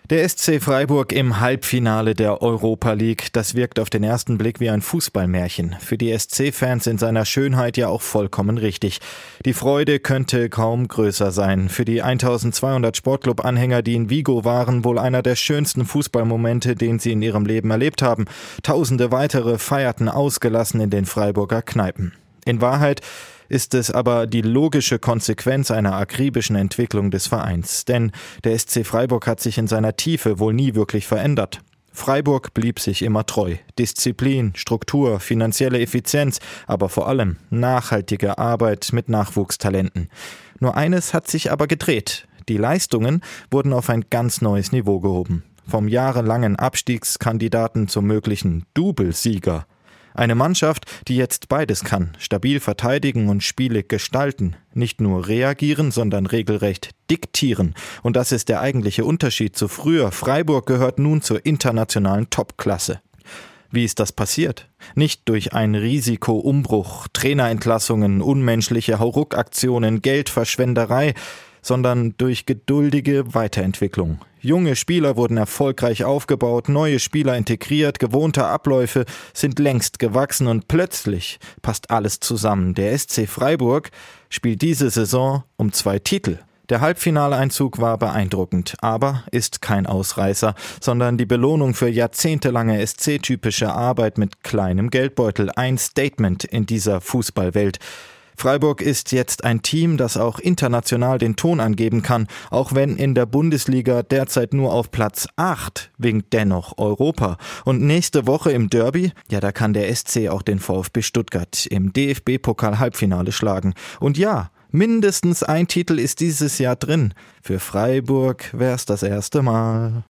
Der SC Freiburg im Halbfinale der Europa League, das wirkt auf den ersten Blick wie ein Fußballmärchen. Für die SC-Fans in seiner Schönheit ja auch vollkommen richtig. Die Freude könnte kaum größer sein. Für die 1200 Sportclub-Anhänger, die in Vigo waren, wohl einer der schönsten Fußballmomente, den sie in ihrem Leben erlebt haben. Tausende weitere feierten ausgelassen in den Freiburger Kneipen. In Wahrheit ist es aber die logische Konsequenz einer akribischen Entwicklung des Vereins. Denn der SC Freiburg hat sich in seiner Tiefe wohl nie wirklich verändert. Freiburg blieb sich immer treu. Disziplin, Struktur, finanzielle Effizienz, aber vor allem nachhaltige Arbeit mit Nachwuchstalenten. Nur eines hat sich aber gedreht. Die Leistungen wurden auf ein ganz neues Niveau gehoben. Vom jahrelangen Abstiegskandidaten zum möglichen Doublesieger. Eine Mannschaft, die jetzt beides kann, stabil verteidigen und Spiele gestalten, nicht nur reagieren, sondern regelrecht diktieren. Und das ist der eigentliche Unterschied zu früher. Freiburg gehört nun zur internationalen Topklasse. Wie ist das passiert? Nicht durch einen Risikoumbruch, Trainerentlassungen, unmenschliche Hauruck-Aktionen, Geldverschwenderei, sondern durch geduldige Weiterentwicklung. Junge Spieler wurden erfolgreich aufgebaut, neue Spieler integriert, gewohnte Abläufe sind längst gewachsen und plötzlich passt alles zusammen. Der SC Freiburg spielt diese Saison um 2 Titel. Der Halbfinaleinzug war beeindruckend, aber ist kein Ausreißer, sondern die Belohnung für jahrzehntelange SC-typische Arbeit mit kleinem Geldbeutel, ein Statement in dieser Fußballwelt. Freiburg ist jetzt ein Team, das auch international den Ton angeben kann. Auch wenn in der Bundesliga derzeit nur auf Platz 8 winkt dennoch Europa. Und nächste Woche im Derby, ja, da kann der SC auch den VfB Stuttgart im DFB-Pokal-Halbfinale schlagen. Und ja, mindestens ein Titel ist dieses Jahr drin. Für Freiburg wär's das erste Mal.